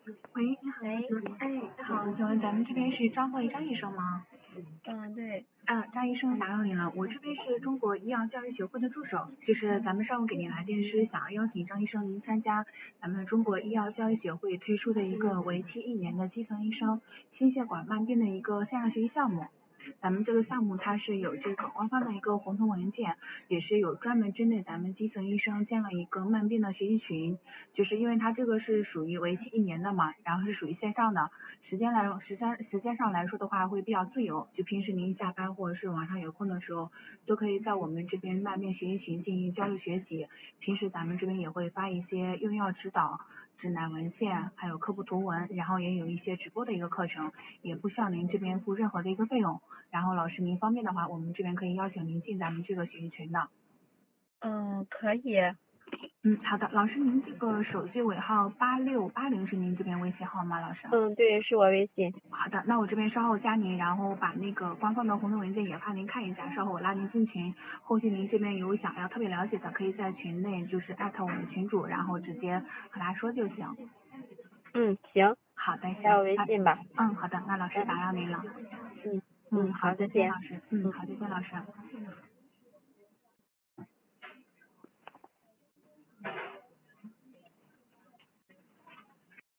喂，你好， 喂， 你好，请问咱们这边是张慧张医生吗？ 对， 张医生打扰您了，我这边是中国医药教育协会的助手，就是咱们上午给您来电是想要邀请张医生您参加咱们中国医药教育协会推出的一个为期1年的基层医生心血管慢病的一个线上学习项目。咱们这个项目它是有这个官方的一个红头文件，也是有专门针对咱们基层医生建了一个慢病的学习群，就是因为它这个是属于为期1年的嘛，然后是属于线上的，时间上来说的话会比较自由，就平时您下班或者是晚上有空的时候，都可以在我们这边慢病学习群进行交流学习。平时咱们这边也会发一些用药指导、指南文献，还有科普图文，然后也有一些直播的一个课程，也不需要您这边付任何的一个费用。然后老师您方便的话，我们这边可以邀请您进咱们这个学习群的。 可以， 好的，老师您这个手机尾号8680是您这边微信号吗？老师？ 对，是我微信。 好的，那我这边稍后加您，然后把那个官方的红头文件也发您看一下，稍后我拉您进群。后续您这边有想要特别了解的，可以在群内就是艾特我们群主，然后直接和他说就行。 行， 好的，行。 加我微信吧。 好的，那老师打扰您了。 嗯好， 好， 再再见。 见老师。好，再见老师。